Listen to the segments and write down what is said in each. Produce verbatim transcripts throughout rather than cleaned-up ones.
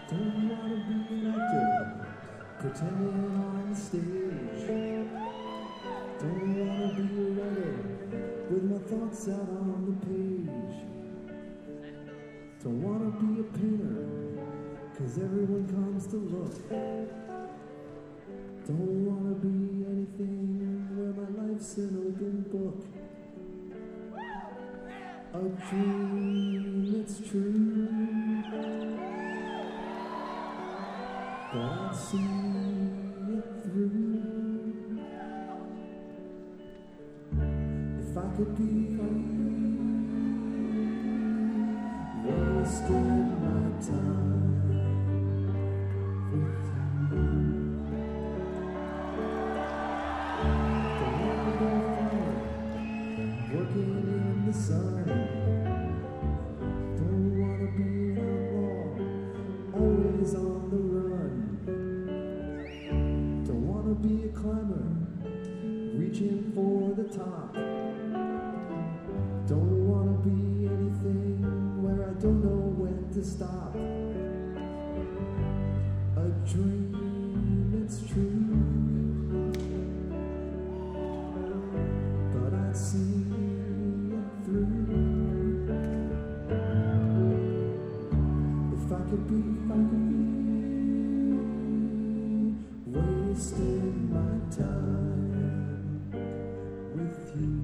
Don't wanna be an actor, pretending on the stage. Don't wanna be a writer, with my thoughts out on the page. Don't wanna be a painter, cause everyone comes to look. Don't wanna be anything where my life's an open book. A dream that's true, but I'd see it through. If I could be wasting my time with you. Don't wanna go far, working in the sun. Don't wanna be an outlaw, always on the run. Don't wanna be a climber, reaching for the top. Don't wanna be anything where I don't know when to stop. A dream, it's true, but I'd see it through. If I could be, if I could be wasting my time with you.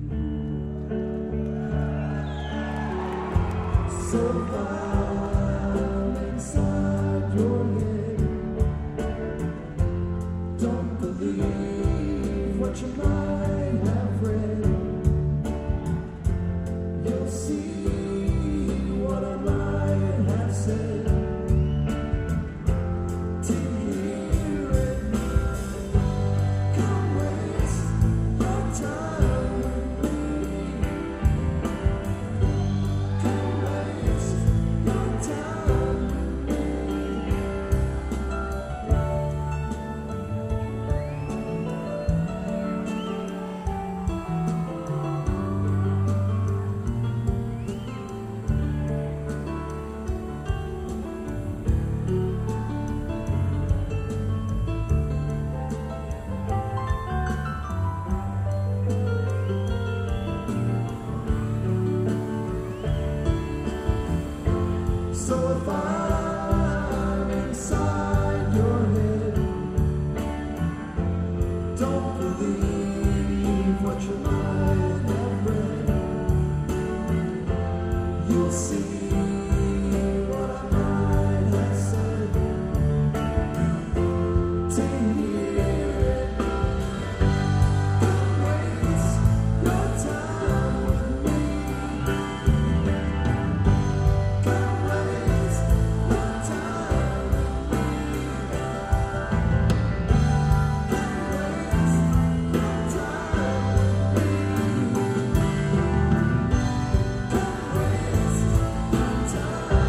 So far inside your head, don't believe what you might have read. You'll see what I might have said. To hear it, come waste your time with me. Come waste your time with me. So if I'm inside your head, don't believe what you might have read. You'll see what I might have said. To hear it, don't waste your time with me. Come waste your time with me. Come waste your time with me. Come waste your time.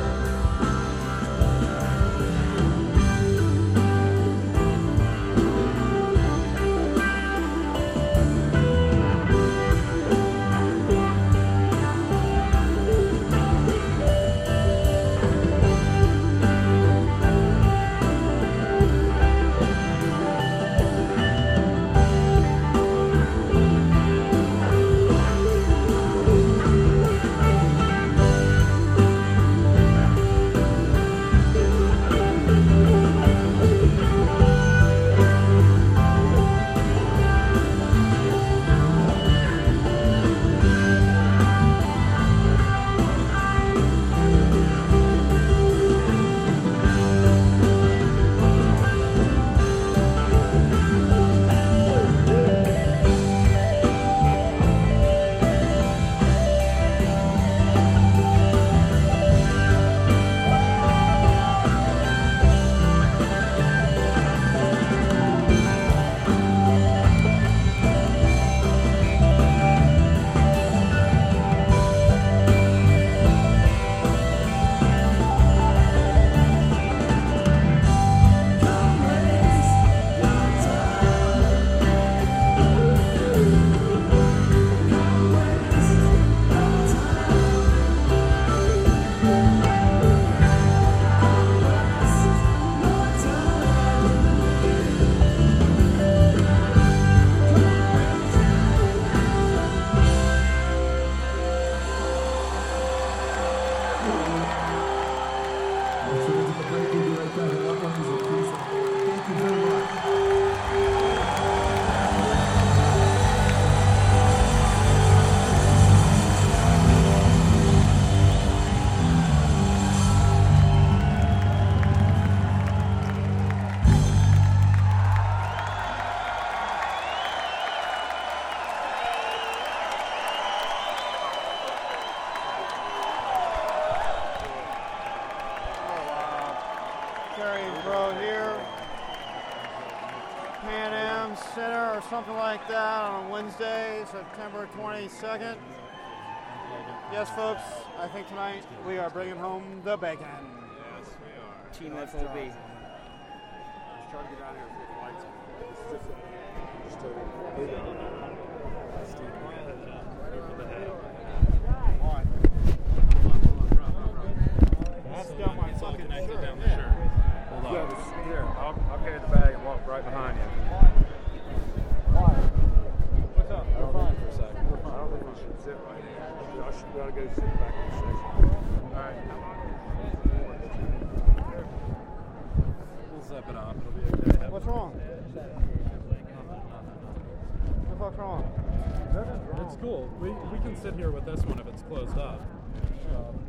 Death Row here. Pan Am Center or something like that on Wednesday, September twenty-second. Yes, folks, I think tonight we are bringing home the bacon. Yes, we are. Team F O B. Just trying to get out of here before the lights go. Just to leave it on there. Why? That's down my fucking Connected shirt. down the shirt. Hold on. Yeah, just, here, I'll, I'll carry the bag and walk right behind you. Why? What's up? I We're don't fine. think for a second. I don't think we should sit right here. I should we ought to go sit back in the section. All right. We'll zip it off. It'll be okay. What's wrong? What the fuck's wrong? It's cool. We, we can sit here with this one if it's closed up.